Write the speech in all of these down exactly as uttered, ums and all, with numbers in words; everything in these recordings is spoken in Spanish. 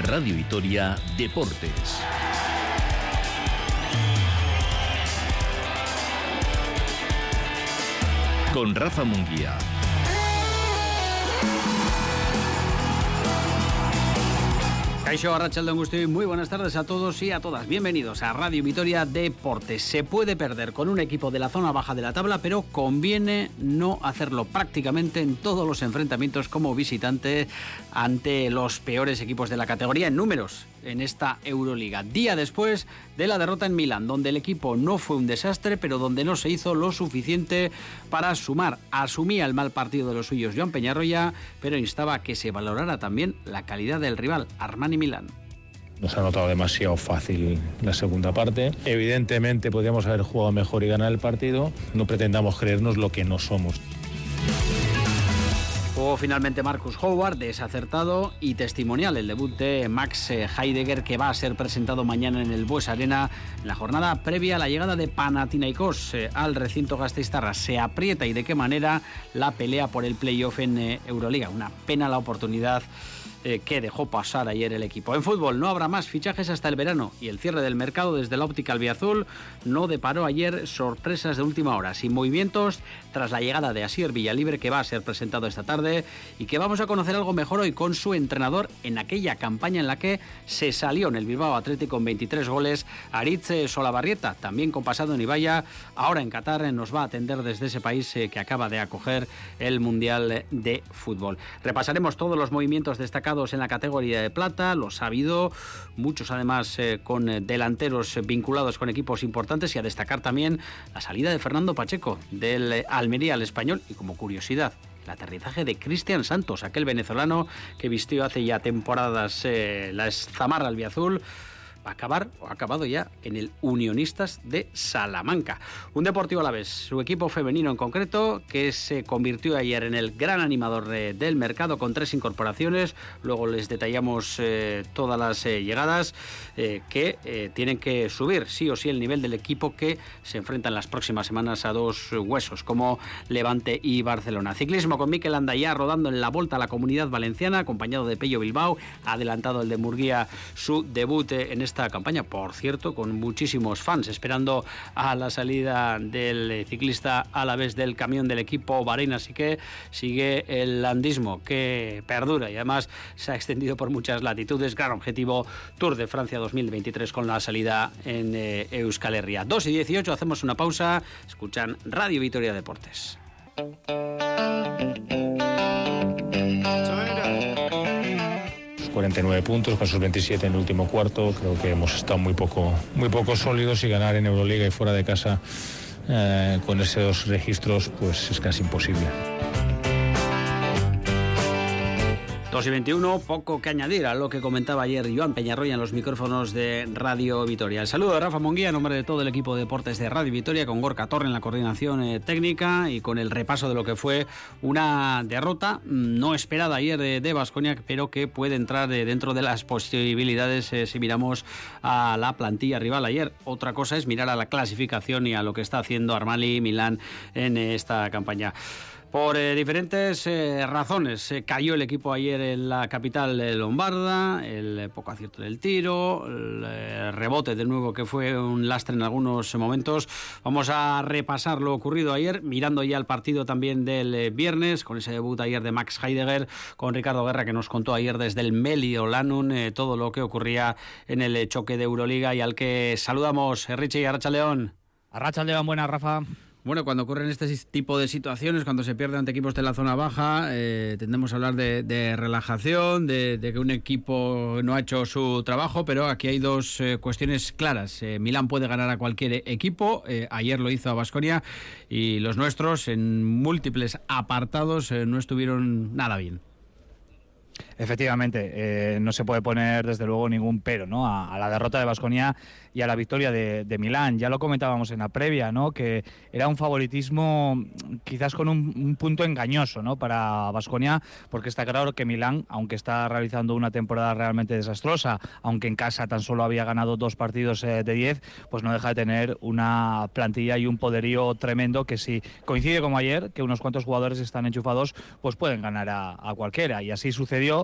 Radio Vitoria Deportes. Con Rafa Munguía. Kaixo, arratsaldeon guztioi, muy buenas tardes a todos y a todas. Bienvenidos a Radio Vitoria Deportes. Se puede perder con un equipo de la zona baja de la tabla, pero conviene no hacerlo prácticamente en todos los enfrentamientos como visitante ante los peores equipos de la categoría en números en esta Euroliga. Día después de la derrota en Milán, donde el equipo no fue un desastre, pero donde no se hizo lo suficiente para sumar. Asumía el mal partido de los suyos Joan Peñarroya, pero instaba a que se valorara también la calidad del rival, Armani Milán. Nos ha notado demasiado fácil la segunda parte. Evidentemente podríamos haber jugado mejor y ganar el partido. No pretendamos creernos lo que no somos. Jugó finalmente Marcus Howard, desacertado y testimonial el debut de Max Heidegger, que va a ser presentado mañana en el Bues Arena en la jornada previa a la llegada de Panathinaikos al recinto gasteiztarra. Se aprieta y de qué manera la pelea por el playoff en Euroliga. Una pena la oportunidad eh, que dejó pasar ayer el equipo. En fútbol no habrá más fichajes hasta el verano y el cierre del mercado desde la óptica albiazul no deparó ayer sorpresas de última hora, sin movimientos tras la llegada de Asier Villalibre, que va a ser presentado esta tarde y que vamos a conocer algo mejor hoy con su entrenador en aquella campaña en la que se salió en el Bilbao Athletic con veintitrés goles. Aritz Solabarrieta, también con pasado en Ibaya, ahora en Qatar, nos va a atender desde ese país que acaba de acoger el Mundial de Fútbol. Repasaremos todos los movimientos destacados en la categoría de plata, los ha habido, muchos además eh, con delanteros vinculados con equipos importantes, y a destacar también la salida de Fernando Pacheco del Almería al Español, y como curiosidad, el aterrizaje de Cristian Santos, aquel venezolano que vistió hace ya temporadas eh, la zamarra albiazul, va a acabar, o ha acabado ya, en el Unionistas de Salamanca. Un Deportivo Alavés, su equipo femenino en concreto, que se convirtió ayer en el gran animador eh, del mercado con tres incorporaciones. Luego les detallamos eh, todas las eh, llegadas eh, que eh, tienen que subir sí o sí el nivel del equipo, que se enfrenta en las próximas semanas a dos huesos como Levante y Barcelona. Ciclismo con Mikel Andaya rodando en la Volta a la Comunidad Valenciana, acompañado de Pello Bilbao, ha adelantado el de Murguía su debut en esta esta campaña, por cierto, con muchísimos fans esperando a la salida del ciclista alavés del camión del equipo Bahrein. Así que sigue el landismo, que perdura y además se ha extendido por muchas latitudes. Gran objetivo, Tour de Francia dos mil veintitrés, con la salida en eh, Euskal Herria. dos y dieciocho, hacemos una pausa. Escuchan Radio Vitoria Deportes. cuarenta y nueve puntos, con esos veintisiete en el último cuarto. Creo que hemos estado muy poco, muy poco sólidos, y ganar en Euroliga y fuera de casa eh, con esos registros pues es casi imposible. dos y veintiuno, poco que añadir a lo que comentaba ayer Joan Peñarroya en los micrófonos de Radio Vitoria. El saludo de Rafa Munguía en nombre de todo el equipo de deportes de Radio Vitoria, con Gorka Torre en la coordinación eh, técnica y con el repaso de lo que fue una derrota no esperada ayer de Baskonia, pero que puede entrar eh, dentro de las posibilidades eh, si miramos a la plantilla rival ayer. Otra cosa es mirar a la clasificación y a lo que está haciendo Armani Milán en eh, esta campaña. Por eh, diferentes eh, razones eh, cayó el equipo ayer en la capital eh, lombarda, el eh, poco acierto del tiro, el eh, rebote de nuevo, que fue un lastre en algunos momentos. Vamos a repasar lo ocurrido ayer, mirando ya el partido también del eh, viernes, con ese debut ayer de Max Heidegger, con Ricardo Guerra, que nos contó ayer desde el Mediolanum eh, todo lo que ocurría en el eh, choque de Euroliga, y al que saludamos. eh, Richie, Arratsaldeon. Arratsaldeon, buenas, Rafa. Bueno, cuando ocurren este tipo de situaciones, cuando se pierde ante equipos de la zona baja, eh, tendemos a hablar de, de relajación, de, de que un equipo no ha hecho su trabajo, pero aquí hay dos eh, cuestiones claras. Eh, Milán puede ganar a cualquier equipo, eh, ayer lo hizo a Baskonia, y los nuestros en múltiples apartados eh, no estuvieron nada bien. Efectivamente, eh, no se puede poner desde luego ningún pero, ¿no?, a, a la derrota de Baskonia y a la victoria de, de Milán. Ya lo comentábamos en la previa, ¿no?, que era un favoritismo quizás con un, un punto engañoso, ¿no?, para Baskonia, porque está claro que Milán, aunque está realizando una temporada realmente desastrosa, aunque en casa tan solo había ganado dos partidos eh, de diez, pues no deja de tener una plantilla y un poderío tremendo que, si coincide como ayer, que unos cuantos jugadores están enchufados, pues pueden ganar a, a cualquiera, y así sucedió.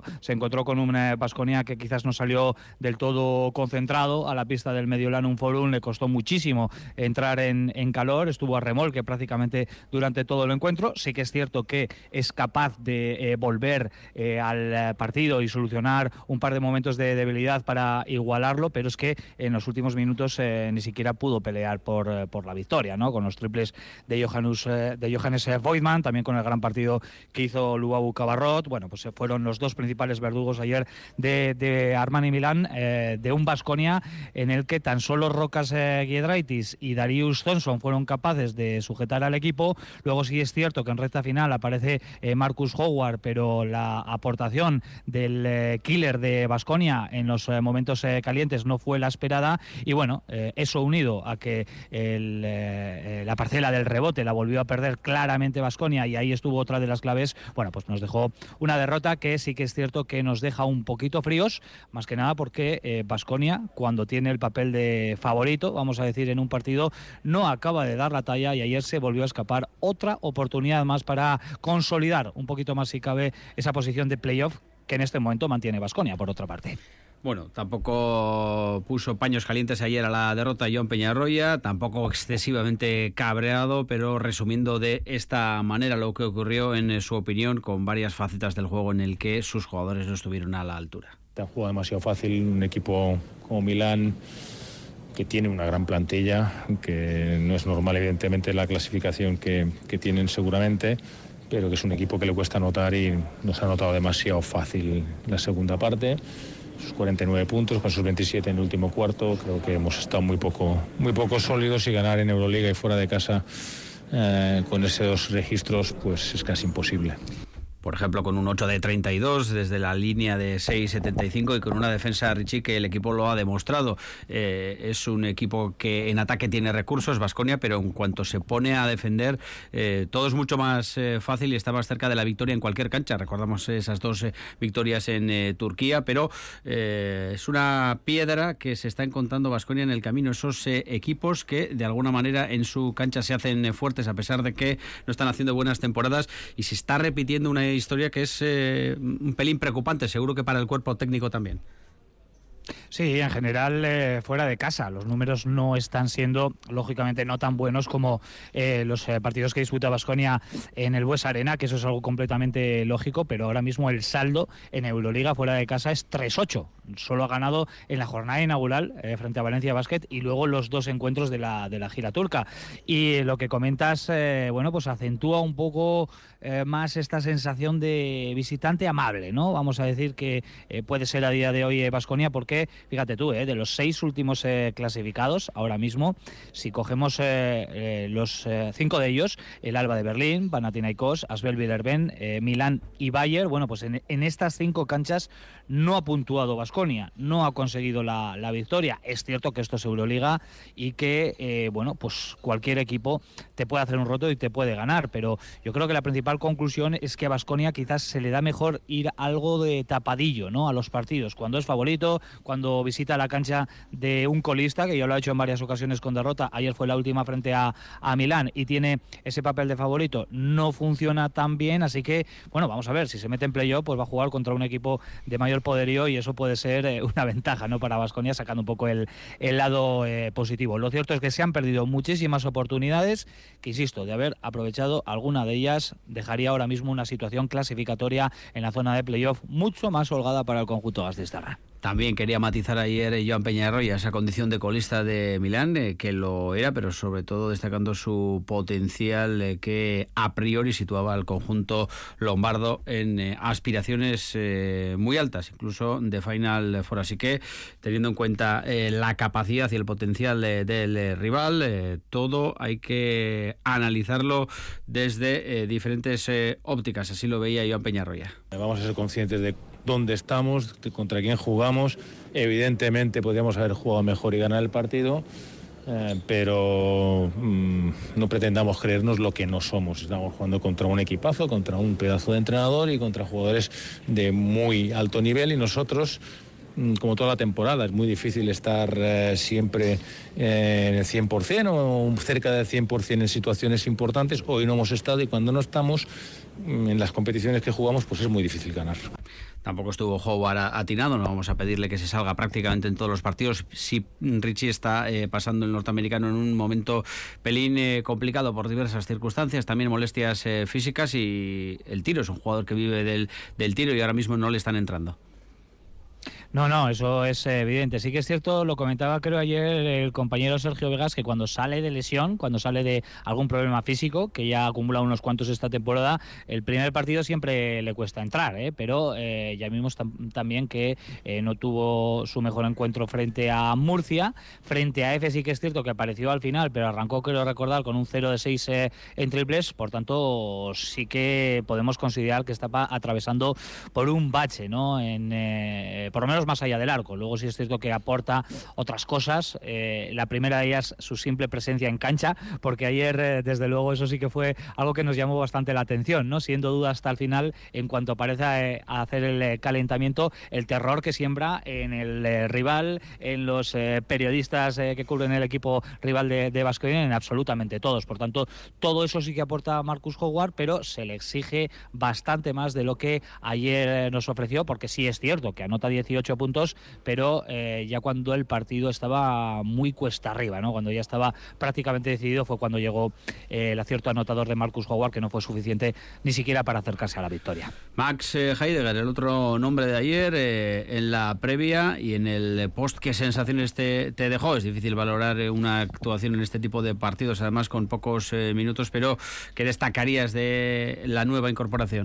partido. Se encontró con un Baskonia que quizás no salió del todo concentrado a la pista del Mediolanum Forum. Le costó muchísimo entrar en, en calor, estuvo a remolque prácticamente durante todo el encuentro. Sí que es cierto que es capaz de eh, volver eh, al partido y solucionar un par de momentos de debilidad para igualarlo, pero es que en los últimos minutos eh, ni siquiera pudo pelear por, eh, por la victoria, ¿no? Con los triples de Johannes, eh, de Johannes Voigtman, también con el gran partido que hizo Luabu Cabarrot. Bueno, pues fueron los dos principales verdugos ayer de, de Armani Milán, eh, de un Baskonia en el que tan solo Rokas eh, Giedraitis y Darius Thompson fueron capaces de sujetar al equipo. Luego sí es cierto que en recta final aparece eh, Marcus Howard, pero la aportación del eh, killer de Baskonia en los eh, momentos eh, calientes no fue la esperada, y bueno, eh, eso unido a que el, eh, la parcela del rebote la volvió a perder claramente Baskonia, y ahí estuvo otra de las claves, bueno, pues nos dejó una derrota que sí que es cierto que nos deja un poquito fríos, más que nada porque Baskonia, eh, cuando tiene el papel de favorito, vamos a decir, en un partido, no acaba de dar la talla, y ayer se volvió a escapar otra oportunidad más para consolidar un poquito más, si cabe, esa posición de playoff que en este momento mantiene Baskonia, por otra parte. Bueno, tampoco puso paños calientes ayer a la derrota Joan Peñarroya, tampoco excesivamente cabreado, pero resumiendo de esta manera lo que ocurrió, en su opinión, con varias facetas del juego en el que sus jugadores no estuvieron a la altura. Te han jugado demasiado fácil, un equipo como Milán, que tiene una gran plantilla, que no es normal evidentemente la clasificación que, que tienen seguramente, pero que es un equipo que le cuesta anotar, y nos ha anotado demasiado fácil la segunda parte. Sus cuarenta y nueve puntos, con sus veintisiete en el último cuarto. Creo que hemos estado muy poco, muy poco sólidos, y ganar en Euroliga y fuera de casa eh, con esos registros pues es casi imposible. Por ejemplo, con un ocho de treinta y dos desde la línea de seis setenta y cinco, y con una defensa, Richie, que el equipo lo ha demostrado. Eh, es un equipo que en ataque tiene recursos, Baskonia, pero en cuanto se pone a defender, eh, todo es mucho más eh, fácil y está más cerca de la victoria en cualquier cancha. Recordamos esas dos eh, victorias en eh, Turquía, pero eh, es una piedra que se está encontrando Baskonia en el camino. Esos eh, equipos que de alguna manera en su cancha se hacen eh, fuertes, a pesar de que no están haciendo buenas temporadas, y se está repitiendo una historia que es eh, un pelín preocupante, seguro que para el cuerpo técnico también. Sí, en general eh, fuera de casa los números no están siendo, lógicamente, no tan buenos como eh, los eh, partidos que disputa Baskonia en el Bues Arena, que eso es algo completamente lógico, pero ahora mismo el saldo en Euroliga fuera de casa es tres ocho. Solo ha ganado en la jornada inaugural eh, frente a Valencia Basket, y luego los dos encuentros de la, de la gira turca. Y lo que comentas, eh, bueno, pues acentúa un poco eh, más esta sensación de visitante amable, ¿no? Vamos a decir que eh, puede ser a día de hoy Baskonia, porque fíjate tú, eh, de los seis últimos eh, clasificados ahora mismo, si cogemos eh, eh, los eh, cinco de ellos, el Alba de Berlín, Panathinaikos, Asvel Villeurbanne, eh, Milán y Bayer, bueno, pues en, en estas cinco canchas no ha puntuado Baskonia, no ha conseguido la, la victoria. Es cierto que esto es Euroliga y que, eh, bueno, pues cualquier equipo te puede hacer un roto y te puede ganar, pero yo creo que la principal conclusión es que a Baskonia quizás se le da mejor ir algo de tapadillo, ¿no?, a los partidos, cuando es favorito, cuando visita la cancha de un colista, que ya lo ha hecho en varias ocasiones con derrota. Ayer fue la última frente a, a Milán, y tiene ese papel de favorito. No funciona tan bien, así que, bueno, vamos a ver, si se mete en playoff, pues va a jugar contra un equipo de mayor poderío, y eso puede ser eh, una ventaja, ¿no?, para Baskonia, sacando un poco el, el lado eh, positivo. Lo cierto es que se han perdido muchísimas oportunidades, que, insisto, de haber aprovechado alguna de ellas, dejaría ahora mismo una situación clasificatoria en la zona de playoff mucho más holgada para el conjunto gasteiztarra. También quería matizar ayer Joan Peñarroya esa condición de colista de Milán, eh, que lo era, pero sobre todo destacando su potencial eh, que a priori situaba al conjunto lombardo en eh, aspiraciones eh, muy altas, incluso de Final Four. Así que, teniendo en cuenta eh, la capacidad y el potencial de, del eh, rival, eh, todo hay que analizarlo desde eh, diferentes eh, ópticas. Así lo veía Joan Peñarroya. Vamos a ser conscientes de dónde estamos, contra quién jugamos. Evidentemente podríamos haber jugado mejor y ganar el partido, eh, pero mmm, no pretendamos creernos lo que no somos. Estamos jugando contra un equipazo, contra un pedazo de entrenador y contra jugadores de muy alto nivel, y nosotros, como toda la temporada, es muy difícil estar eh, siempre eh, en el cien por ciento o cerca del cien por ciento en situaciones importantes. Hoy no hemos estado, y cuando no estamos en las competiciones que jugamos pues es muy difícil ganar. Tampoco estuvo Howard atinado, no vamos a pedirle que se salga prácticamente en todos los partidos. Sí, Richie está eh, pasando el norteamericano en un momento pelín eh, complicado por diversas circunstancias, también molestias eh, físicas, y el tiro es un jugador que vive del, del tiro y ahora mismo no le están entrando. No, no, eso es evidente. Sí que es cierto, lo comentaba creo ayer el compañero Sergio Vegas, que cuando sale de lesión, cuando sale de algún problema físico, que ya acumula unos cuantos esta temporada, el primer partido siempre le cuesta entrar, ¿eh? Pero eh, ya vimos tam- también que eh, no tuvo su mejor encuentro frente a Murcia. Frente a Efe sí que es cierto que apareció al final, pero arrancó, creo recordar, con un cero de seis eh, en triples. Por tanto, sí que podemos considerar que está atravesando por un bache, ¿no? En, eh, por lo menos más allá del arco. Luego sí es cierto que aporta otras cosas. Eh, la primera de ellas, su simple presencia en cancha, porque ayer, eh, desde luego, eso sí que fue algo que nos llamó bastante la atención, ¿no? Siendo duda hasta el final, en cuanto aparece eh, a hacer el eh, calentamiento, el terror que siembra en el eh, rival, en los eh, periodistas eh, que cubren el equipo rival de Baskonia, en absolutamente todos. Por tanto, todo eso sí que aporta Marcus Howard, pero se le exige bastante más de lo que ayer eh, nos ofreció, porque sí es cierto que anota dieciocho puntos, pero eh, ya cuando el partido estaba muy cuesta arriba, ¿no? Cuando ya estaba prácticamente decidido, fue cuando llegó eh, el acierto anotador de Marcus Howard, que no fue suficiente ni siquiera para acercarse a la victoria. Max eh, Heidegger, el otro nombre de ayer, eh, en la previa y en el post, ¿qué sensaciones te, te dejó? Es difícil valorar eh, una actuación en este tipo de partidos, además con pocos eh, minutos, pero ¿qué destacarías de la nueva incorporación?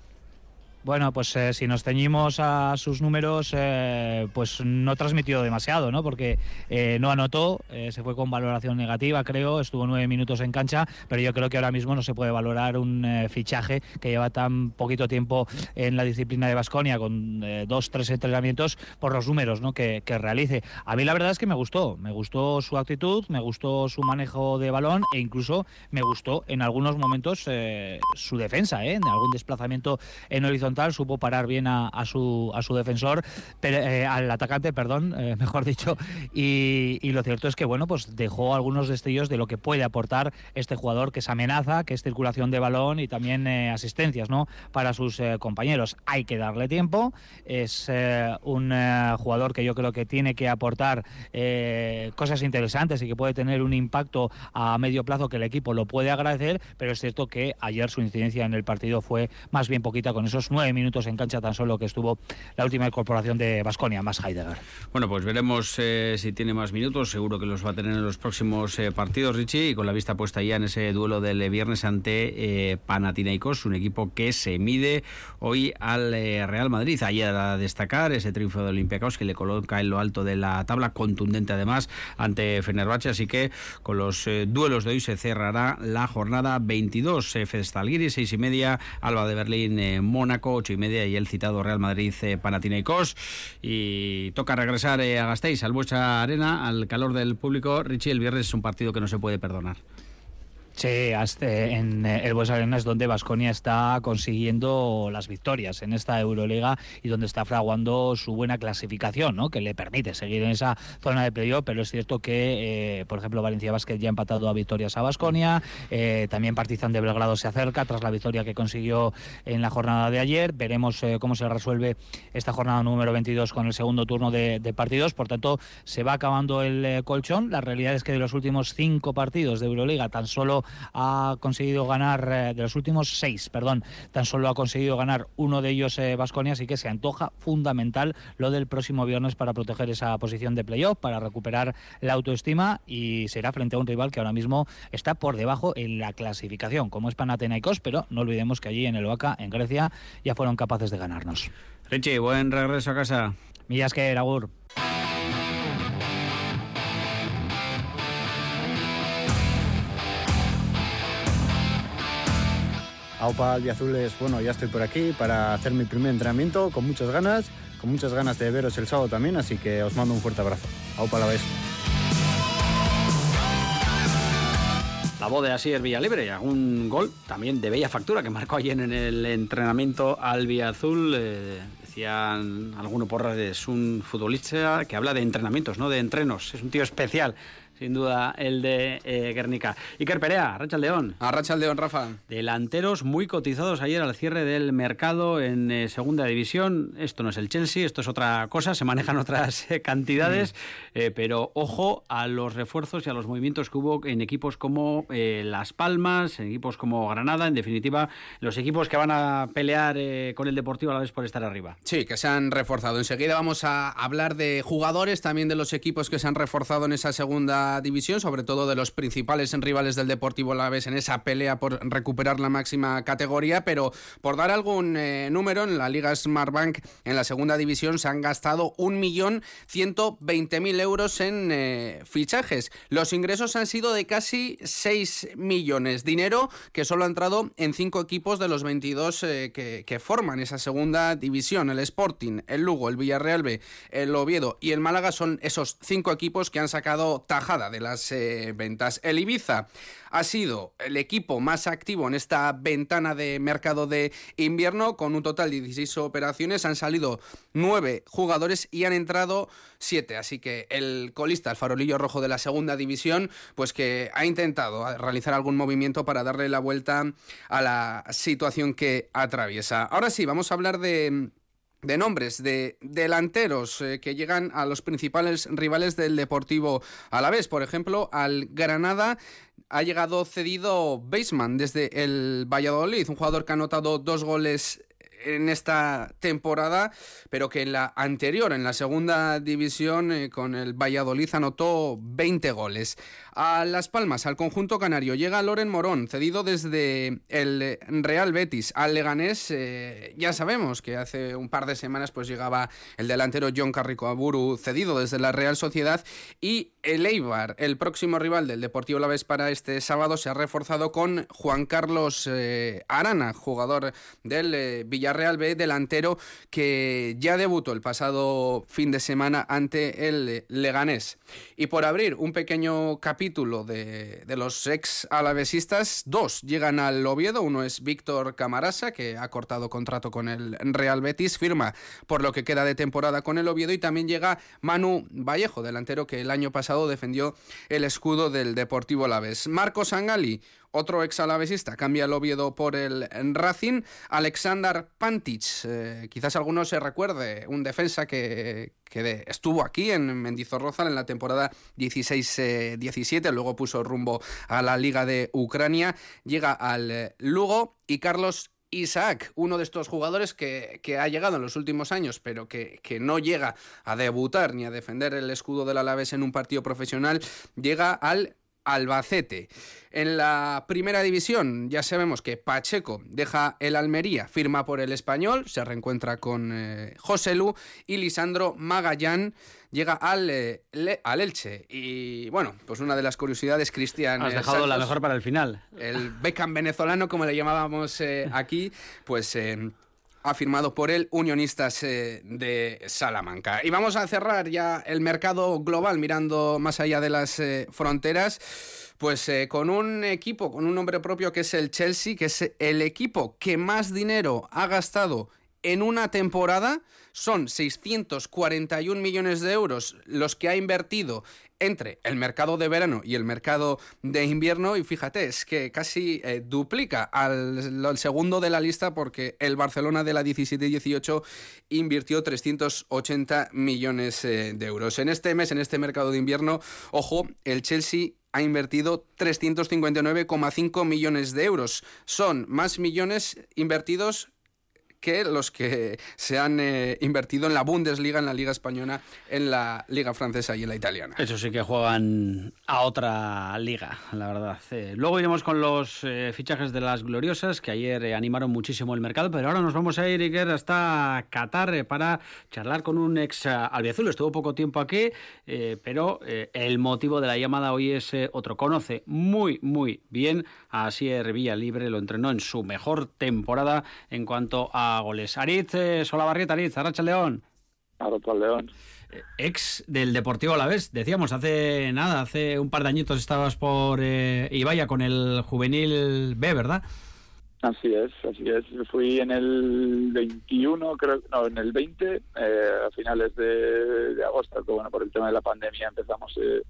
Bueno, pues eh, si nos ceñimos a sus números, eh, pues no transmitió demasiado, ¿no? Porque eh, no anotó, eh, se fue con valoración negativa, creo, estuvo nueve minutos en cancha, pero yo creo que ahora mismo no se puede valorar un eh, fichaje que lleva tan poquito tiempo en la disciplina de Baskonia, con eh, dos, tres entrenamientos, por los números, ¿no? que, que realice. A mí la verdad es que me gustó, me gustó su actitud, me gustó su manejo de balón e incluso me gustó en algunos momentos eh, su defensa, ¿eh? En algún desplazamiento en horizontal supo parar bien a, a su a su defensor, pero, eh, al atacante, perdón, eh, mejor dicho, y, y lo cierto es que bueno, pues dejó algunos destellos de lo que puede aportar este jugador, que es amenaza, que es circulación de balón y también eh, asistencias, ¿no? Para sus eh, compañeros. Hay que darle tiempo, es eh, un eh, jugador que yo creo que tiene que aportar eh, cosas interesantes y que puede tener un impacto a medio plazo que el equipo lo puede agradecer, pero es cierto que ayer su incidencia en el partido fue más bien poquita, con esos nueve minutos en cancha tan solo que estuvo la última incorporación de Baskonia, más Heidegger. Bueno, pues veremos eh, si tiene más minutos, seguro que los va a tener en los próximos eh, partidos, Richie, y con la vista puesta ya en ese duelo del viernes ante eh, Panathinaikos, un equipo que se mide hoy al eh, Real Madrid. Ayer a destacar ese triunfo de Olympiacos, que le coloca en lo alto de la tabla, contundente además ante Fenerbahce, así que con los eh, duelos de hoy se cerrará la jornada veintidós. F de Stalgiris, seis y media, Alba de Berlín, eh, Mónaco, ocho y media, y el citado Real Madrid eh, Panathinaikos. Y toca regresar eh, a Gasteiz, al Buesa Arena, al calor del público. Richie, el viernes es un partido que no se puede perdonar. Sí, hasta en el Buesa Arena es donde Baskonia está consiguiendo las victorias en esta Euroliga y donde está fraguando su buena clasificación, ¿no? Que le permite seguir en esa zona de playoff, pero es cierto que, eh, por ejemplo, Valencia Basket ya ha empatado a victorias a Baskonia, eh, también Partizan de Belgrado se acerca tras la victoria que consiguió en la jornada de ayer. Veremos eh, cómo se resuelve esta jornada número veintidós con el segundo turno de, de partidos. Por tanto, se va acabando el eh, colchón. La realidad es que de los últimos cinco partidos de Euroliga tan solo ha conseguido ganar, eh, de los últimos seis, perdón, tan solo ha conseguido ganar uno de ellos Baskonia, eh, así que se antoja fundamental lo del próximo viernes para proteger esa posición de playoff, para recuperar la autoestima, y será frente a un rival que ahora mismo está por debajo en la clasificación, como es Panathinaikos, pero no olvidemos que allí en el Oaca, en Grecia, ya fueron capaces de ganarnos. Richie, buen regreso a casa. Millas que Agur. Aupa albiazules, bueno, ya estoy por aquí para hacer mi primer entrenamiento con muchas ganas, con muchas ganas de veros el sábado también, así que os mando un fuerte abrazo. Aupa la vez. La voz de Asier Villalibre, un gol también de bella factura que marcó ayer en el entrenamiento albiazul. Eh, decían algunos por redes, un futbolista que habla de entrenamientos, no de entrenos, es un tío especial. sin duda, el de eh, Guernica. Iker Perea, Arratsaldeon. Arratsaldeon, Rafa. Delanteros muy cotizados ayer al cierre del mercado en eh, segunda división. Esto no es el Chelsea, esto es otra cosa, se manejan otras eh, cantidades, mm. eh, pero ojo a los refuerzos y a los movimientos que hubo en equipos como eh, Las Palmas, en equipos como Granada, en definitiva, los equipos que van a pelear eh, con el Deportivo Alavés por estar arriba. Sí, que se han reforzado. Enseguida vamos a hablar de jugadores, también de los equipos que se han reforzado en esa segunda división, sobre todo de los principales rivales del Deportivo Alavés en esa pelea por recuperar la máxima categoría, pero por dar algún eh, número, en la Liga Smartbank en la segunda división se han gastado un millón ciento veinte mil euros en eh, fichajes. Los ingresos han sido de casi seis millones, dinero que solo ha entrado en cinco equipos de los veintidós eh, que, que forman esa segunda división. El Sporting, el Lugo, el Villarreal B, el Oviedo y el Málaga son esos cinco equipos que han sacado tajada de las eh, ventas. El Ibiza ha sido el equipo más activo en esta ventana de mercado de invierno, con un total de dieciséis operaciones. Han salido nueve jugadores y han entrado siete, así que el colista, el farolillo rojo de la segunda división, pues que ha intentado realizar algún movimiento para darle la vuelta a la situación que atraviesa. Ahora sí, vamos a hablar de de nombres de delanteros eh, que llegan a los principales rivales del Deportivo Alavés. Por ejemplo, al Granada ha llegado cedido Baseman desde el Valladolid, un jugador que ha anotado dos goles en esta temporada, pero que en la anterior, en la segunda división, eh, con el Valladolid anotó veinte goles. A Las Palmas, al conjunto canario, llega Loren Morón, cedido desde el Real Betis. Al Leganés, eh, ya sabemos que hace un par de semanas pues llegaba el delantero John Carrico Aburu, cedido desde la Real Sociedad. Y el Eibar, el próximo rival del Deportivo Alavés para este sábado, se ha reforzado con Juan Carlos eh, Arana, jugador del eh, Villarreal B, delantero que ya debutó el pasado fin de semana ante el Leganés. Y por abrir un pequeño capítulo de, de los ex alavesistas, dos llegan al Oviedo. Uno es Víctor Camarasa, que ha cortado contrato con el Real Betis, firma por lo que queda de temporada con el Oviedo, y también llega Manu Vallejo, delantero que el año pasado defendió el escudo del Deportivo Alavés. Marcos Angali, otro ex alavesista, cambia el Oviedo por el Racing. Alexander Pantic, eh, quizás alguno se recuerde, un defensa que, que de, estuvo aquí en Mendizorroza en la temporada dieciséis diecisiete, luego puso rumbo a la Liga de Ucrania, llega al eh, Lugo. Y Carlos Isaac, uno de estos jugadores que, que ha llegado en los últimos años, pero que, que no llega a debutar ni a defender el escudo del Alavés en un partido profesional, llega al Albacete. En la primera división ya sabemos que Pacheco deja el Almería, firma por el Español, se reencuentra con eh, José Lu, y Lisandro Magallán llega al, eh, le, al Elche. Y bueno, pues una de las curiosidades, Cristian, has dejado Santos, la mejor para el final. El Beckham venezolano, como le llamábamos eh, aquí, pues Eh, ha firmado por el Unionistas eh, de Salamanca. Y vamos a cerrar ya el mercado global, mirando más allá de las eh, fronteras, pues eh, con un equipo, con un nombre propio, que es el Chelsea, que es el equipo que más dinero ha gastado en una temporada. Son seiscientos cuarenta y un millones de euros los que ha invertido entre el mercado de verano y el mercado de invierno, y fíjate, es que casi eh, duplica al, al segundo de la lista, porque el Barcelona de la diecisiete dieciocho invirtió trescientos ochenta millones eh, de euros. En este mes, en este mercado de invierno, ojo, el Chelsea ha invertido trescientos cincuenta y nueve coma cinco millones de euros. Son más millones invertidos que los que se han eh, invertido en la Bundesliga, en la Liga Española, en la Liga Francesa y en la Italiana. Eso sí que juegan a otra liga, la verdad. Eh, luego iremos con los eh, fichajes de las gloriosas, que ayer eh, animaron muchísimo el mercado, pero ahora nos vamos a ir, Iker, hasta Qatar eh, para charlar con un ex albiazul. Estuvo poco tiempo aquí, eh, pero eh, el motivo de la llamada hoy es eh, otro. Conoce muy, muy bien a Asier Villalibre, lo entrenó en su mejor temporada en cuanto a goles. Aritz eh, Solabarrieta, Aritz, Arratsaldeon. Arratsaldeon. Eh, ex del Deportivo Alavés, decíamos, hace nada, hace un par de añitos estabas por eh, Ibaya con el Juvenil B, ¿verdad? Así es, así es. Fui en el veintiuno, creo, no, en el veinte, eh, a finales de, de agosto, que bueno, por el tema de la pandemia empezamos eh,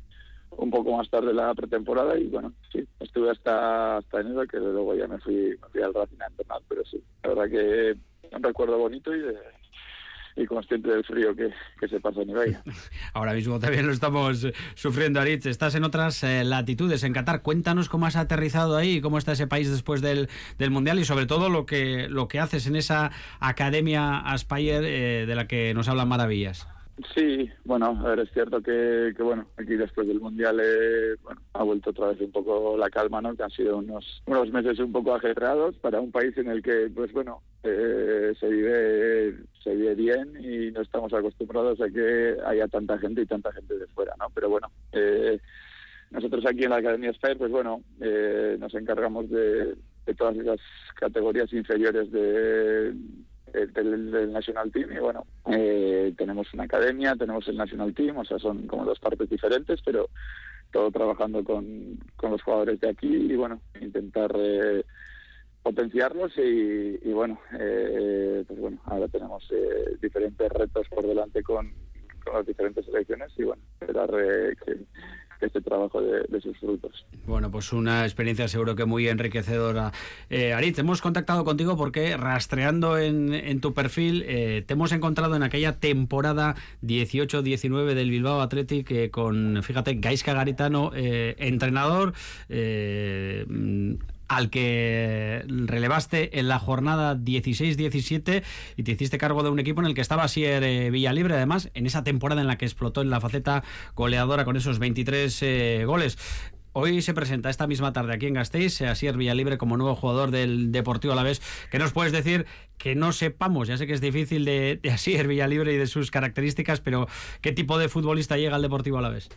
un poco más tarde la pretemporada y bueno, sí, estuve hasta hasta enero, que luego ya me fui, me fui al Racing a entrenar, pero sí, la verdad que un recuerdo bonito y de, y consciente del frío que, que se pasa en Ibaia. Ahora mismo también lo estamos sufriendo, Aritz. Estás en otras eh, latitudes, en Qatar. Cuéntanos cómo has aterrizado ahí, cómo está ese país después del, del Mundial y sobre todo lo que lo que haces en esa Academia Aspire eh, de la que nos hablan maravillas. Sí, bueno, a ver, es cierto que, que bueno, aquí después del Mundial eh, bueno, ha vuelto otra vez un poco la calma, ¿no? Que han sido unos unos meses un poco ajetreados para un país en el que, pues bueno, eh, se vive se vive bien y no estamos acostumbrados a que haya tanta gente y tanta gente de fuera, ¿no? Pero bueno, eh, nosotros aquí en la Academia Aspire, pues bueno, eh, nos encargamos de, de todas las categorías inferiores de Del, del National Team y bueno, eh, tenemos una academia, tenemos el National Team, o sea, son como dos partes diferentes, pero todo trabajando con, con los jugadores de aquí y bueno, intentar eh, potenciarlos y, y bueno, eh, pues bueno, ahora tenemos eh, diferentes retos por delante con, con las diferentes selecciones y bueno, esperar eh, que este trabajo de, de sus frutos. Bueno, pues una experiencia seguro que muy enriquecedora. Eh, Aritz, hemos contactado contigo porque rastreando en, en tu perfil eh, te hemos encontrado en aquella temporada dieciocho diecinueve del Bilbao Athletic eh, con, fíjate, Gaizka Garitano, eh, entrenador, eh, al que relevaste en la jornada dieciséis diecisiete y te hiciste cargo de un equipo en el que estaba Asier eh, Villalibre, además, en esa temporada en la que explotó en la faceta goleadora con esos veintitrés eh, goles. Hoy se presenta esta misma tarde aquí en Gasteiz Asier Villalibre como nuevo jugador del Deportivo Alavés. ¿Qué nos puedes decir que no sepamos? Ya sé que es difícil de, de Asier Villalibre y de sus características, pero ¿qué tipo de futbolista llega al Deportivo Alavés?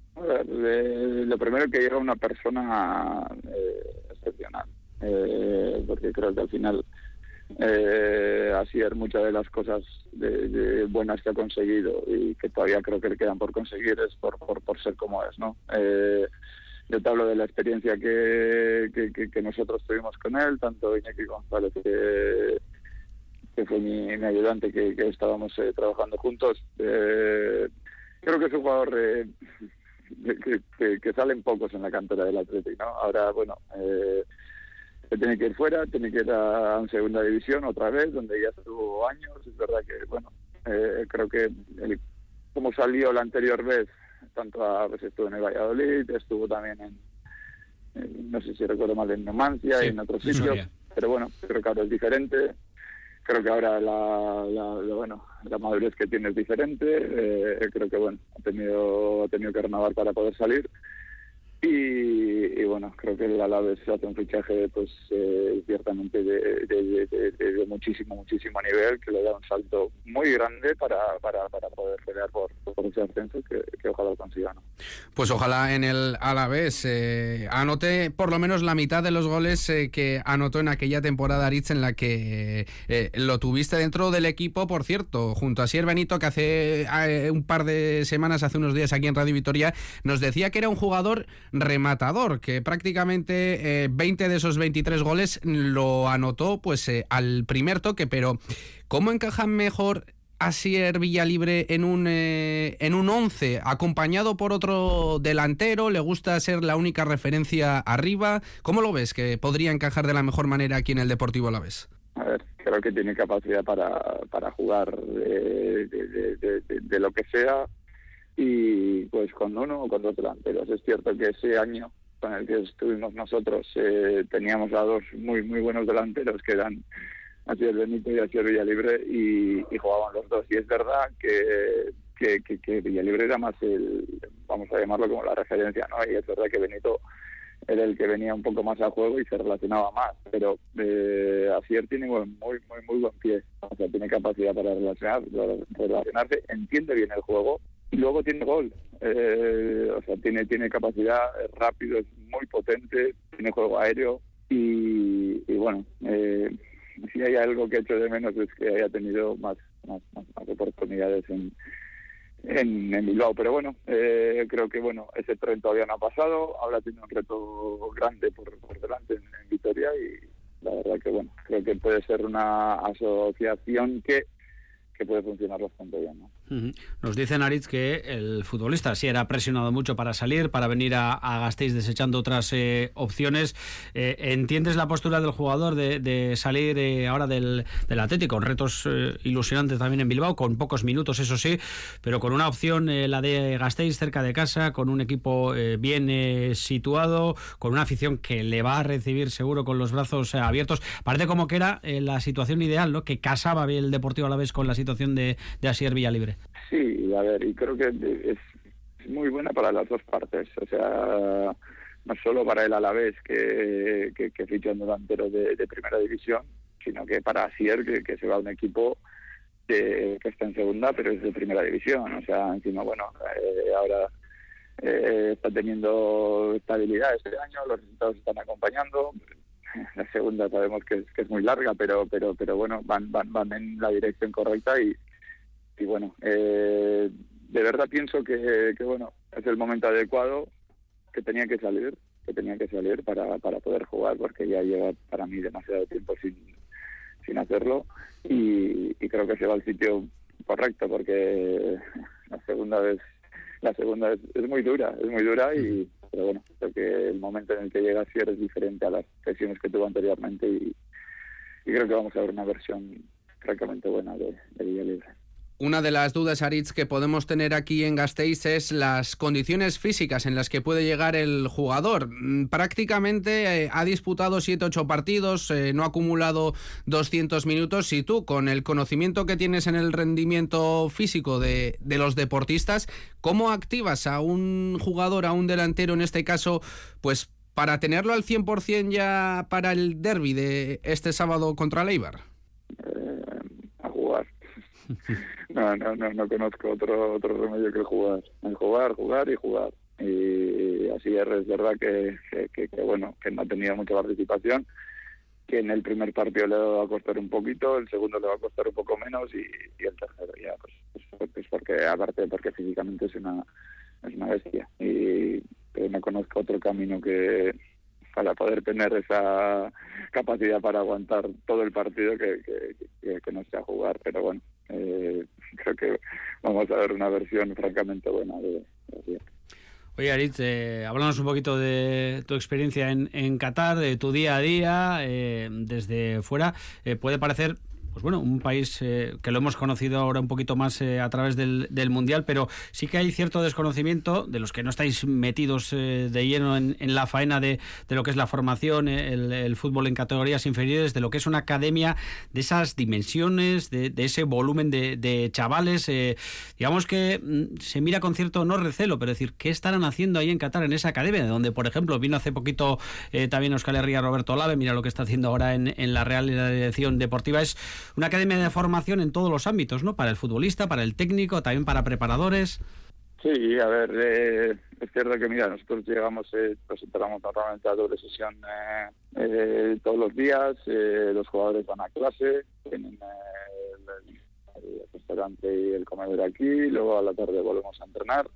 Eh, lo primero que llega una persona eh, excepcional, eh, porque creo que al final eh, Asier muchas de las cosas de, de buenas que ha conseguido y que todavía creo que le quedan por conseguir es por, por, por ser como es, ¿no? Eh, yo te hablo de la experiencia que, que, que, que nosotros tuvimos con él, tanto Iñaki González, que, que fue mi, mi ayudante, que, que estábamos eh, trabajando juntos. Eh, creo que es un jugador eh, que, que, que salen pocos en la cantera del Athletic, ¿no? Ahora, bueno, eh, tiene que ir fuera, tiene que ir a, a segunda división otra vez, donde ya estuvo años. Es verdad que, bueno, eh, creo que el, como salió la anterior vez, tanto a veces estuvo en el Valladolid, estuvo también en, en no sé si recuerdo mal, en Numancia sí, y en otros sitios, pero bueno, creo que ahora es diferente. Creo que ahora la, la, la bueno la madurez que tiene es diferente. Eh, creo que bueno ha tenido ha tenido que renovar para poder salir y, y bueno creo que el Alavés hace un fichaje pues eh, ciertamente de, de, de, de, de muchísimo muchísimo nivel, que le da un salto muy grande para para, para poder pelear por, por ese ascenso que, que ojalá lo consiga, ¿no? Pues ojalá en el Alavés eh, anote por lo menos la mitad de los goles eh, que anotó en aquella temporada Aritz, en la que eh, lo tuviste dentro del equipo, por cierto, junto a Sier Benito, que hace eh, un par de semanas, hace unos días aquí en Radio Vitoria, nos decía que era un jugador rematador, que prácticamente eh, veinte de esos veintitrés goles lo anotó pues eh, al primer toque, pero ¿cómo encajan mejor Asier Villalibre en un eh, en un once, acompañado por otro delantero? ¿Le gusta ser la única referencia arriba? ¿Cómo lo ves que podría encajar de la mejor manera aquí en el Deportivo Alavés? A ver, creo que tiene capacidad para, para jugar de, de, de, de, de lo que sea, y pues con uno o con dos delanteros. Es cierto que ese año con el que estuvimos nosotros eh, teníamos a dos muy muy buenos delanteros, que eran Asier Benito y Asier Villalibre, y, y jugaban los dos, y es verdad que, que, que, que Villalibre era más el, vamos a llamarlo como la referencia, ¿no? Y es verdad que Benito era el que venía un poco más al juego y se relacionaba más, pero eh, Asier tiene muy, muy muy buen pie, o sea, tiene capacidad para relacionar, relacionarse, entiende bien el juego y luego tiene gol, eh, o sea, tiene tiene capacidad, es rápido, es muy potente, tiene juego aéreo y, y bueno, eh, si hay algo que echo de menos es que haya tenido más más, más, más oportunidades en En, en Bilbao, pero bueno, eh, creo que bueno ese tren todavía no ha pasado, ahora tiene un reto grande por, por delante en, en Vitoria, y la verdad que bueno, creo que puede ser una asociación que que puede funcionar bastante bien, ¿no? Uh-huh. Nos dice Aritz que el futbolista sí era presionado mucho para salir, para venir a, a Gasteiz desechando otras eh, opciones. Eh, ¿Entiendes la postura del jugador de, de salir eh, ahora del, del Atlético? Con retos eh, ilusionantes también en Bilbao, con pocos minutos, eso sí, pero con una opción, eh, la de Gasteiz, cerca de casa, con un equipo eh, bien eh, situado, con una afición que le va a recibir seguro con los brazos eh, abiertos. Parece como que era eh, la situación ideal, ¿no? Que casaba el Deportivo Alavés con la situación situación de, de Asier Villalibre. Sí, a ver, y creo que es muy buena para las dos partes, o sea, no solo para el Alavés que, que, que ficha un delantero de, de primera división, sino que para Asier, que, que se va a un equipo que, que está en segunda, pero es de primera división, o sea, encima, bueno, eh, ahora eh, está teniendo estabilidad este año, los resultados están acompañando. La segunda sabemos que es, que es muy larga, pero pero pero bueno, van van van en la dirección correcta y, y bueno, eh, de verdad pienso que, que bueno, es el momento adecuado, que tenía que salir, que tenía que salir para, para poder jugar, porque ya lleva para mí demasiado tiempo sin, sin hacerlo y, y creo que se va al sitio correcto, porque la segunda vez la segunda es, es muy dura, es muy dura y pero bueno, creo que el momento en el que llega Asier es diferente a las sesiones que tuvo anteriormente y, y creo que vamos a ver una versión francamente buena de, de Villalibre. Una de las dudas, Aritz, que podemos tener aquí en Gasteiz es las condiciones físicas en las que puede llegar el jugador. Prácticamente eh, ha disputado siete ocho partidos, eh, no ha acumulado doscientos minutos. Y tú, con el conocimiento que tienes en el rendimiento físico de, de los deportistas, ¿cómo activas a un jugador, a un delantero en este caso, pues para tenerlo al cien por ciento ya para el derbi de este sábado contra el Eibar? Eh, a jugar. No, no, no, no conozco otro otro remedio que el jugar. El jugar, jugar y jugar. Y así es, es verdad que, que, que, que bueno, que no ha tenido mucha participación, que en el primer partido le va a costar un poquito, el segundo le va a costar un poco menos y, y el tercero ya, pues, pues, pues porque aparte porque físicamente es una es una bestia. Y pero no conozco otro camino que para poder tener esa capacidad para aguantar todo el partido que, que, que, que no sea jugar, pero bueno, eh, creo que vamos a ver una versión francamente buena de, de Oye, Aritz, eh, háblanos un poquito de tu experiencia en, en Qatar, de tu día a día, eh, desde fuera. Eh, puede parecer, pues bueno, un país eh, que lo hemos conocido ahora un poquito más eh, a través del, del Mundial, pero sí que hay cierto desconocimiento de los que no estáis metidos eh, de lleno en, en la faena de, de lo que es la formación, eh, el, el fútbol en categorías inferiores, de lo que es una academia, de esas dimensiones, de, de ese volumen de, de chavales. Eh, digamos que mm, se mira con cierto no recelo, pero decir, ¿qué estarán haciendo ahí en Qatar, en esa academia? Donde, por ejemplo, vino hace poquito eh, también Euskal Herria Roberto Lave, mira lo que está haciendo ahora en, en la Real Dirección Deportiva. Es una academia de formación en todos los ámbitos, ¿no? Para el futbolista, para el técnico, también para preparadores. Sí, a ver, eh, es cierto que mira, nosotros llegamos, eh, nos entramos normalmente a doble sesión eh, eh, todos los días, eh, los jugadores van a clase, tienen eh, el, el restaurante y el comedor aquí, luego a la tarde volvemos a entrenar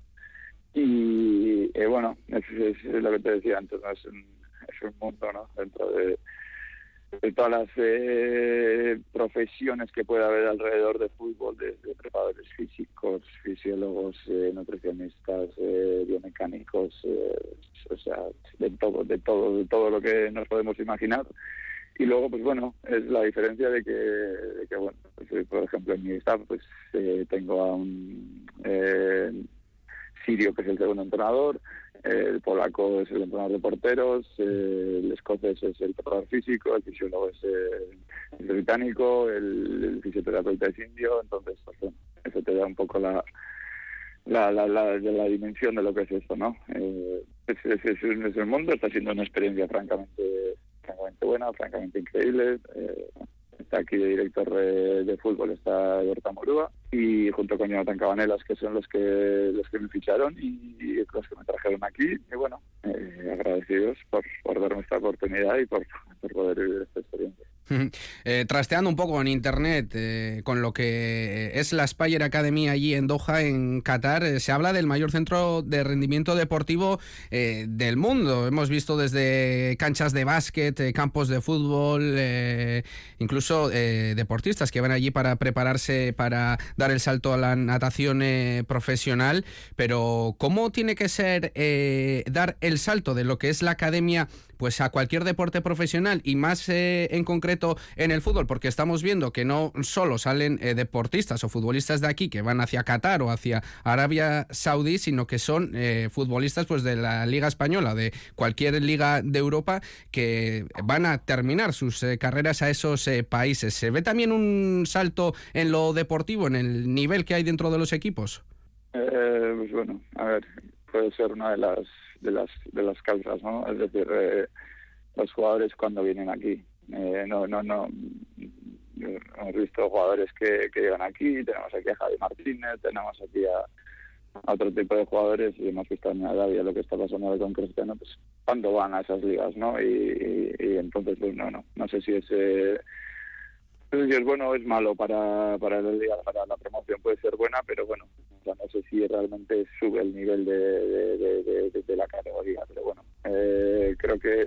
y eh, bueno, es, es, es lo que te decía antes, ¿no? Es un, es un mundo, ¿no? Dentro de de todas las eh, profesiones que puede haber alrededor de fútbol, de, de preparadores físicos, fisiólogos, eh, nutricionistas, eh, biomecánicos, eh, o sea, de todo, de todo, de todo lo que nos podemos imaginar. Y luego, pues bueno, es la diferencia de que, de que bueno, pues, por ejemplo, en mi staff, pues eh, tengo a un eh, sirio que es el segundo entrenador, el polaco es el entrenador de porteros, eh, el escocés es el preparador físico, el fisiólogo es eh, el británico, el, el fisioterapeuta es indio, entonces pues, bueno, eso te da un poco la la, la, la, la dimensión de lo que es esto, ¿no? Eh, es, es, es, es el mundo, está siendo una experiencia francamente francamente buena, francamente increíble. Eh, Está aquí de director de, de fútbol, está Berta Morúa, y junto con Jonathan Cabanelas, que son los que los que me ficharon y, y los que me trajeron aquí. Y bueno, eh, agradecidos por, por darme esta oportunidad y por, por poder vivir esta experiencia. Eh, trasteando un poco en internet eh, con lo que es la Spire Academy allí en Doha, en Qatar, eh, se habla del mayor centro de rendimiento deportivo eh, del mundo. Hemos visto desde canchas de básquet, eh, campos de fútbol, eh, incluso eh, deportistas que van allí para prepararse para dar el salto a la natación eh, profesional. Pero ¿cómo tiene que ser eh, dar el salto de lo que es la academia pues a cualquier deporte profesional, y más eh, en concreto en el fútbol? Porque estamos viendo que no solo salen eh, deportistas o futbolistas de aquí que van hacia Qatar o hacia Arabia Saudí, sino que son eh, futbolistas pues de la Liga Española, de cualquier liga de Europa, que van a terminar sus eh, carreras a esos eh, países. ¿Se ve también un salto en lo deportivo, en el nivel que hay dentro de los equipos? Eh, pues bueno, a ver, puede ser una de las de las de las causas, ¿no? Es decir, eh, los jugadores cuando vienen aquí, eh, no no no hemos visto jugadores que, que llegan aquí, tenemos aquí a Javi Martínez, tenemos aquí a, a otro tipo de jugadores, y hemos visto en Arabia lo que está pasando con Cristiano, pues cuando van a esas ligas, ¿no? Y, y, y entonces pues no no no sé si es eh, no sé si es bueno o es malo para para la liga, para la promoción puede ser buena, pero bueno, o sea, no sé si realmente sube el nivel de, de, de, de, de la categoría, pero bueno, eh, creo que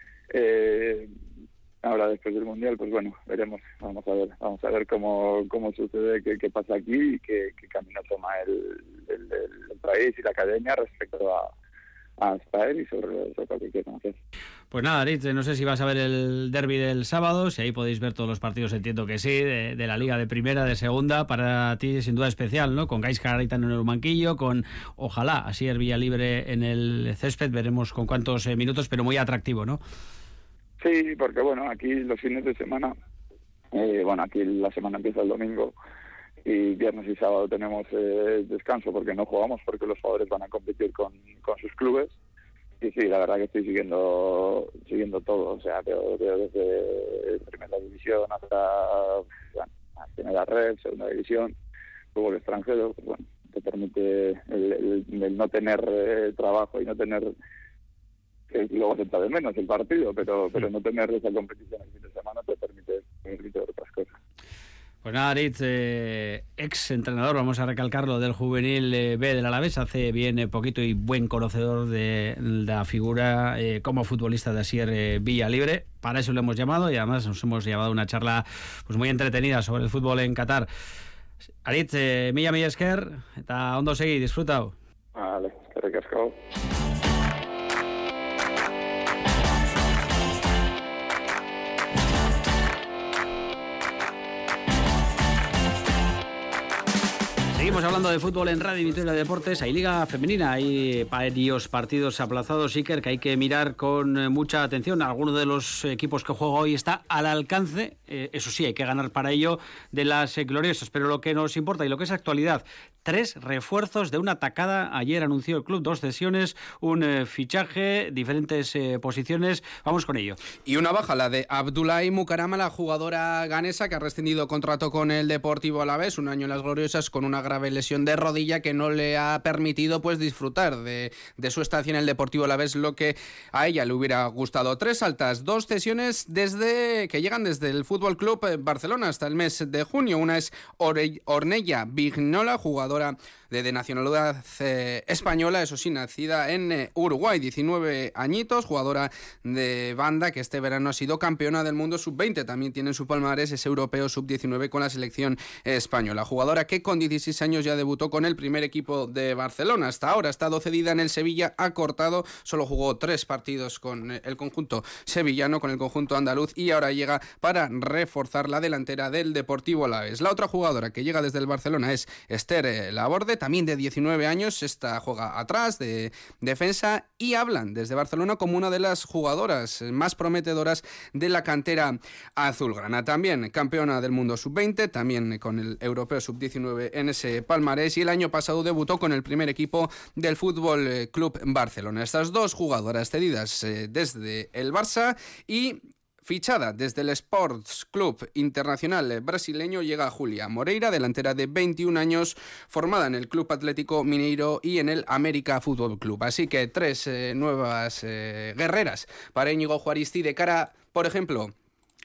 eh, ahora después del Mundial, pues bueno, veremos, vamos a ver, vamos a ver cómo cómo sucede, qué, qué pasa aquí y qué, qué camino toma el, el, el país y la academia respecto a a Spire y sobre, sobre lo que quieren hacer. Pues nada, Aritz, no sé si vas a ver el derbi del sábado, si ahí podéis ver todos los partidos, entiendo que sí, de, de la Liga de Primera, de Segunda, para ti sin duda especial, ¿no? Con Gaisca Garitano en el banquillo, con, ojalá, Asier Villalibre en el césped, veremos con cuántos eh, minutos, pero muy atractivo, ¿no? Sí, porque bueno, aquí los fines de semana, eh, bueno, aquí la semana empieza el domingo, y viernes y sábado tenemos eh, descanso porque no jugamos, porque los jugadores van a competir con, con sus clubes. Y sí, la verdad que estoy siguiendo siguiendo todo, o sea, veo, veo desde primera división hasta bueno, primera red, segunda división, fútbol extranjero, pues bueno, te permite el, el, el no tener eh, trabajo y no tener, que luego se echa de menos el partido, pero pero no tener esa competición el fin de semana te permite, te permite ver otras cosas. Pues nada, Aritz, eh, ex entrenador, vamos a recalcarlo, del juvenil eh, B del Alavés, hace bien eh, poquito y buen conocedor de, de la figura eh, como futbolista de Asier eh, Villalibre. Para eso lo hemos llamado y además nos hemos llevado una charla pues muy entretenida sobre el fútbol en Qatar. Aritz, eh, mila mila esker, eta ondo segi, disfrutau. Vale, eskerrik asko. Seguimos hablando de fútbol en Radio Vitoria Deportes. Hay Liga Femenina, hay varios partidos aplazados, Iker, que hay que mirar con mucha atención. Alguno de los equipos que juega hoy está al alcance, eh, eso sí, hay que ganar para ello, de las eh, gloriosas. Pero lo que nos importa y lo que es actualidad, tres refuerzos de una atacada. Ayer anunció el club dos cesiones, un eh, fichaje, diferentes eh, posiciones. Vamos con ello. Y una baja, la de Abdullahi Mukarama, la jugadora ganesa que ha rescindido contrato con el Deportivo Alavés, un año en las gloriosas con una grave lesión de rodilla que no le ha permitido pues disfrutar de, de su estancia en el Deportivo Alavés, lo que a ella le hubiera gustado. Tres altas, dos cesiones desde que llegan desde el Fútbol Club Barcelona hasta el mes de junio. Una es Ore, Ornella Vignola, jugadora de, de nacionalidad eh, española, eso sí, nacida en eh, Uruguay, diecinueve añitos, jugadora de banda que este verano ha sido campeona del mundo sub veinte, también tiene en su palmarés ese europeo sub diecinueve con la selección española, jugadora que con dieciséis años ya debutó con el primer equipo de Barcelona. Hasta ahora ha estado cedida en el Sevilla, ha cortado, solo jugó tres partidos con el conjunto sevillano, con el conjunto andaluz, y ahora llega para reforzar la delantera del Deportivo Alavés. La otra jugadora que llega desde el Barcelona es Esther Laborde, también de diecinueve años, esta juega atrás de defensa, y hablan desde Barcelona como una de las jugadoras más prometedoras de la cantera azulgrana. También campeona del mundo sub veinte, también con el europeo sub diecinueve en ese palmarés, y el año pasado debutó con el primer equipo del Fútbol Club Barcelona. Estas dos jugadoras cedidas eh, desde el Barça y fichada desde el Sports Club Internacional brasileño, llega Julia Moreira, delantera de veintiún años, formada en el Club Atlético Mineiro y en el América Fútbol Club. Así que tres eh, nuevas eh, guerreras para Íñigo Juaristi de cara, por ejemplo,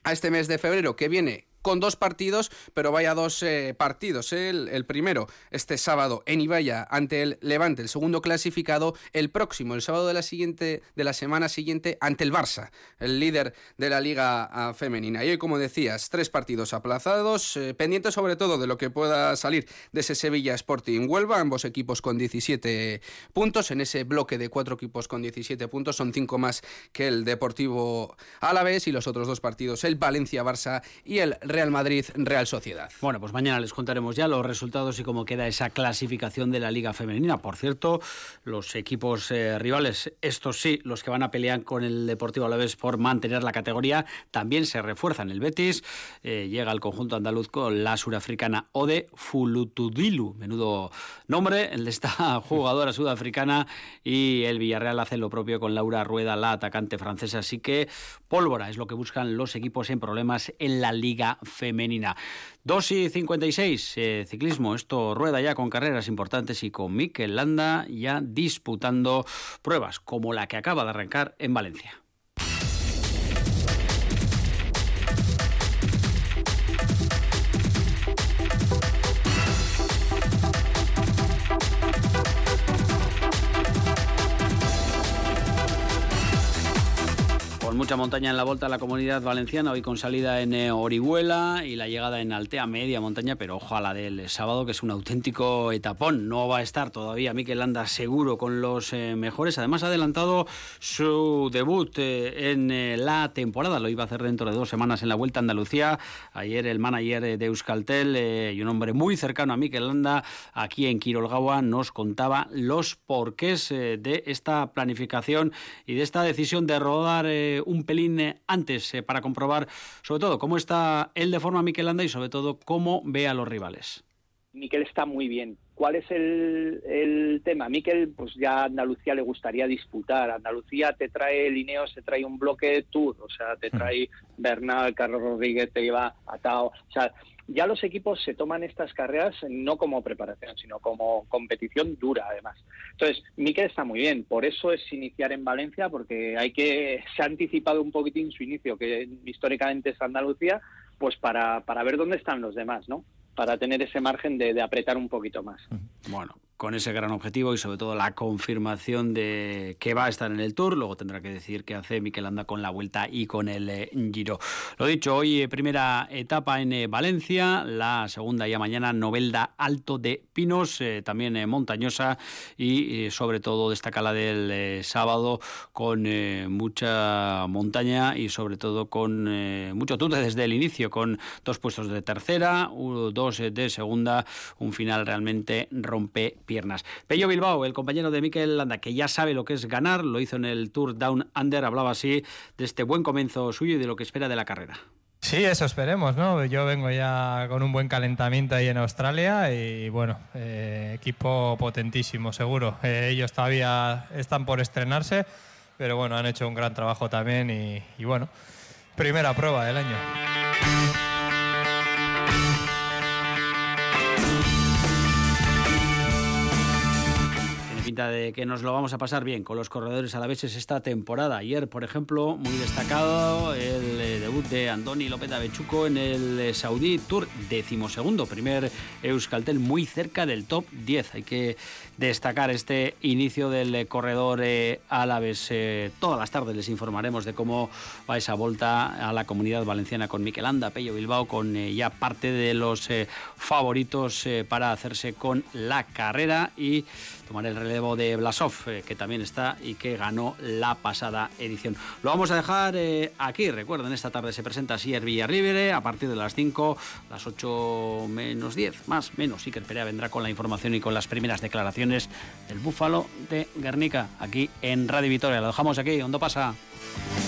a este mes de febrero que viene con dos partidos, pero vaya dos eh, partidos. ¿eh? El, el primero, este sábado en Ibaya ante el Levante, el segundo clasificado, el próximo, el sábado de la siguiente de la semana siguiente, ante el Barça, el líder de la Liga Femenina. Y hoy, como decías, tres partidos aplazados, eh, pendientes sobre todo de lo que pueda salir de ese Sevilla Sporting Huelva, ambos equipos con diecisiete puntos, en ese bloque de cuatro equipos con diecisiete puntos, son cinco más que el Deportivo Alavés, y los otros dos partidos, el Valencia-Barça y el Real Madrid-Real Sociedad. Bueno, pues mañana les contaremos ya los resultados y cómo queda esa clasificación de la Liga Femenina. Por cierto, los equipos eh, rivales, estos sí, los que van a pelear con el Deportivo Alavés por mantener la categoría, también se refuerzan. El Betis eh, llega al conjunto andaluz con la surafricana Ode Fulutudilu, menudo nombre, el de esta jugadora sudafricana, y el Villarreal hace lo propio con Laura Rueda, la atacante francesa. Así que pólvora es lo que buscan los equipos en problemas en la Liga Femenina. dos y cincuenta y seis, eh, ciclismo, esto rueda ya con carreras importantes y con Mikel Landa ya disputando pruebas como la que acaba de arrancar en Valencia. Mucha montaña en la Volta a la Comunidad Valenciana, hoy con salida en Orihuela y la llegada en Altea, media montaña, pero ojo a la del sábado, que es un auténtico etapón. No va a estar todavía Mikel Landa seguro con los eh, mejores. Además ha adelantado su debut eh, en eh, la temporada, lo iba a hacer dentro de dos semanas en la Vuelta a Andalucía. Ayer el manager de Euskaltel eh, y un hombre muy cercano a Mikel Landa aquí en Quirolgaua nos contaba los porqués eh, de esta planificación y de esta decisión de rodar eh, un pelín antes eh, para comprobar sobre todo cómo está él de forma Mikel Landa y sobre todo cómo ve a los rivales. Mikel está muy bien. ¿Cuál es el, el tema? Mikel, pues ya a Andalucía le gustaría disputar. Andalucía te trae Lineos, te trae un bloque Tour, o sea, te trae Bernal, Carlos Rodríguez, te lleva Atao, o sea, ya los equipos se toman estas carreras no como preparación, sino como competición dura, además. Entonces, Mikel está muy bien. Por eso es iniciar en Valencia, porque hay que se ha anticipado un poquitín su inicio, que históricamente es Andalucía, pues para, para ver dónde están los demás, ¿no? Para tener ese margen de, de apretar un poquito más. Bueno, con ese gran objetivo y sobre todo la confirmación de que va a estar en el Tour. Luego tendrá que decir qué hace Mikel Landa con la Vuelta y con el eh, Giro. Lo dicho, hoy eh, primera etapa en eh, Valencia, la segunda ya mañana Novelda Alto de Pinos, eh, también eh, montañosa, y eh, sobre todo destaca la del eh, sábado con eh, mucha montaña y sobre todo con eh, mucho Tour desde el inicio, con dos puestos de tercera, uno, dos eh, de segunda, un final realmente rompe piernas. Pello Bilbao, el compañero de Mikel Landa, que ya sabe lo que es ganar, lo hizo en el Tour Down Under, hablaba así de este buen comienzo suyo y de lo que espera de la carrera. Sí, eso esperemos, ¿no? Yo vengo ya con un buen calentamiento ahí en Australia y bueno, eh, equipo potentísimo, seguro. Eh, ellos todavía están por estrenarse, pero bueno, han hecho un gran trabajo también y, y bueno, primera prueba del año. De que nos lo vamos a pasar bien con los corredores alaveses esta temporada. Ayer, por ejemplo, muy destacado el eh, debut de Andoni López Avechuco en el eh, Saudí Tour, decimosegundo, primer Euskaltel muy cerca del top diez. Hay que destacar este inicio del eh, corredor eh, alaves. Eh, todas las tardes les informaremos de cómo va esa vuelta a la Comunidad Valenciana con Mikel Landa, Pello Bilbao, con eh, ya parte de los eh, favoritos eh, para hacerse con la carrera y tomar el relevo de Blasov, eh, que también está y que ganó la pasada edición. Lo vamos a dejar eh, aquí. Recuerden, esta tarde se presenta Sier Villarribere a partir de las cinco, las ocho menos diez, más menos. Iker Perea vendrá con la información y con las primeras declaraciones del Búfalo de Guernica, aquí en Radio Vitoria. Lo dejamos aquí. ¿Dónde pasa?